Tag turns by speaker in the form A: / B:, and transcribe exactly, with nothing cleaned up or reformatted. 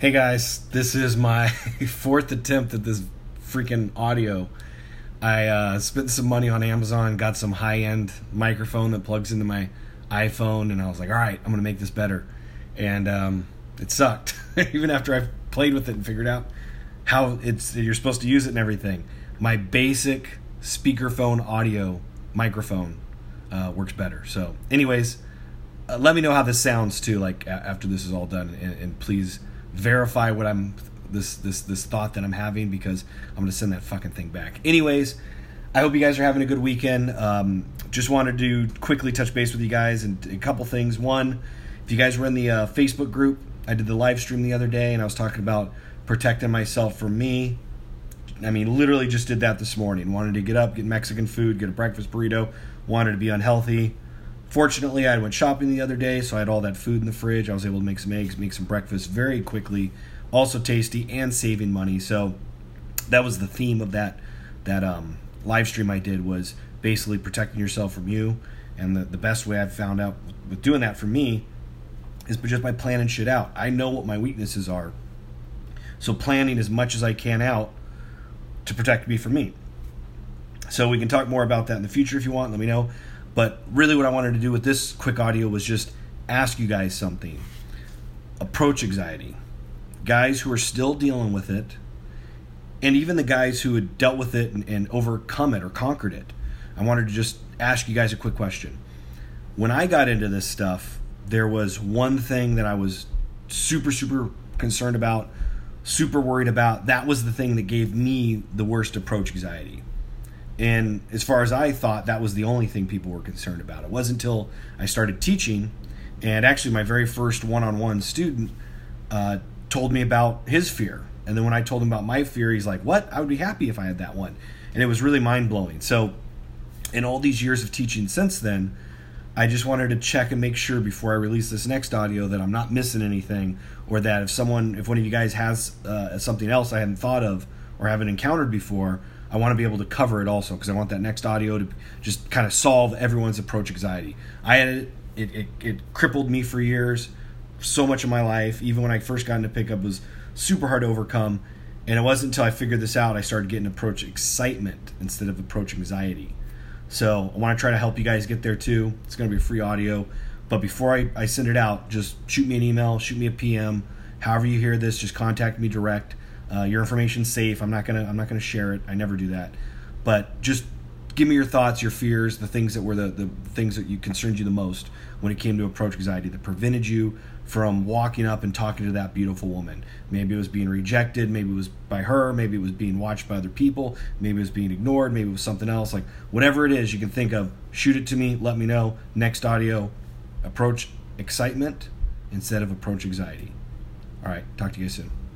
A: Hey guys, this is my fourth attempt at this freaking audio. I uh, spent some money on Amazon, got some high-end microphone that plugs into my iPhone, and I was like, all right, I'm going to make this better. And um, it sucked, even after I've played with it and figured out how it's you're supposed to use it and everything. My basic speakerphone audio microphone uh, works better. So anyways, uh, let me know how this sounds too, like a- after this is all done, and, and please verify what I'm this this this thought that I'm having, because I'm gonna send that fucking thing back. Anyways, I hope you guys are having a good weekend. Um, just wanted to quickly touch base with you guys and a couple things. One, if you guys were in the uh, Facebook group, I did the live stream the other day and I was talking about protecting myself from me. I mean, literally just did that this morning. Wanted to get up, get Mexican food, get a breakfast burrito. Wanted to be unhealthy. Fortunately, I went shopping the other day, so I had all that food in the fridge. I was able to make some eggs, make some breakfast very quickly, also tasty and saving money. So that was the theme of that that um, live stream I did, was basically protecting yourself from you. And the, the best way I've found out with doing that for me is just by planning shit out. I know what my weaknesses are, so planning as much as I can out to protect me from me. So we can talk more about that in the future if you want. Let me know. But really what I wanted to do with this quick audio was just ask you guys something. Approach anxiety. Guys who are still dealing with it, and even the guys who had dealt with it and, and overcome it or conquered it. I wanted to just ask you guys a quick question. When I got into this stuff, there was one thing that I was super, super concerned about, super worried about. That was the thing that gave me the worst approach anxiety. And as far as I thought, that was the only thing people were concerned about. It wasn't until I started teaching, and actually my very first one-on-one student uh, told me about his fear. And then when I told him about my fear, he's like, what? I would be happy if I had that one. And it was really mind-blowing. So in all these years of teaching since then, I just wanted to check and make sure before I release this next audio that I'm not missing anything, or that if someone, if one of you guys has uh, something else I hadn't thought of or haven't encountered before, I want to be able to cover it also, because I want that next audio to just kind of solve everyone's approach anxiety. I had it, it, it, it crippled me for years. So much of my life, even when I first got into pickup, was super hard to overcome. And it wasn't until I figured this out I started getting approach excitement instead of approach anxiety. So I want to try to help you guys get there too. It's going to be a free audio. But before I, I send it out, just shoot me an email, shoot me a P M. However you hear this, just contact me direct. Uh, your information's safe. I'm not gonna. I'm not gonna share it. I never do that. But just give me your thoughts, your fears, the things that were the, the things that you concerned you the most when it came to approach anxiety, that prevented you from walking up and talking to that beautiful woman. Maybe it was being rejected. Maybe it was by her. Maybe it was being watched by other people. Maybe it was being ignored. Maybe it was something else. Like whatever it is you can think of, shoot it to me. Let me know. Next audio, approach excitement instead of approach anxiety. All right. Talk to you guys soon.